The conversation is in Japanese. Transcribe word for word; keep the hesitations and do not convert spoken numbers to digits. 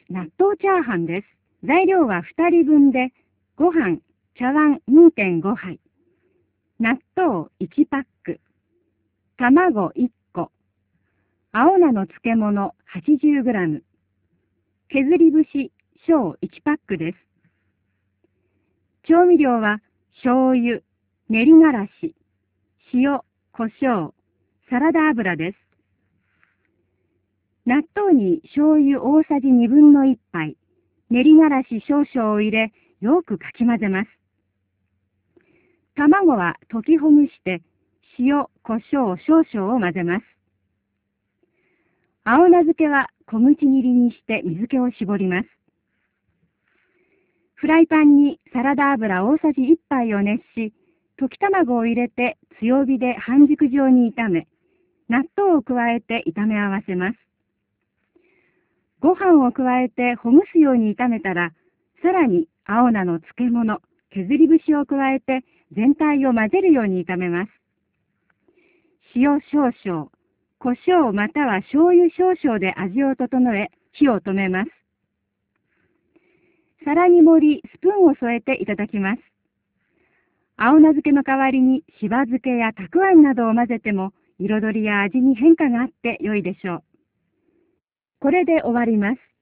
納豆チャーハンです。材料はふたりぶんで、ご飯、茶碗 にてんご 杯、納豆いちパック、卵いっこ、青菜の漬物 はちじゅうグラム、削り節小いちパックです。調味料は醤油、練りがらし、塩、胡椒、サラダ油です。納豆に醤油大さじにぶんのいっぱい、練りがらし少々を入れ、よくかき混ぜます。卵は溶きほぐして、塩、胡椒少々を混ぜます。青菜漬けは小口切りにして水気を絞ります。フライパンにサラダ油大さじいっぱいを熱し、溶き卵を入れて強火で半熟状に炒め、納豆を加えて炒め合わせます。ご飯を加えてほぐすように炒めたら、さらに青菜の漬物、削り節を加えて全体を混ぜるように炒めます。塩少々、胡椒または醤油少々で味を整え、火を止めます。皿に盛り、スプーンを添えていただきます。青菜漬けの代わりにしば漬けやたくあんなどを混ぜても、彩りや味に変化があって良いでしょう。これで終わります。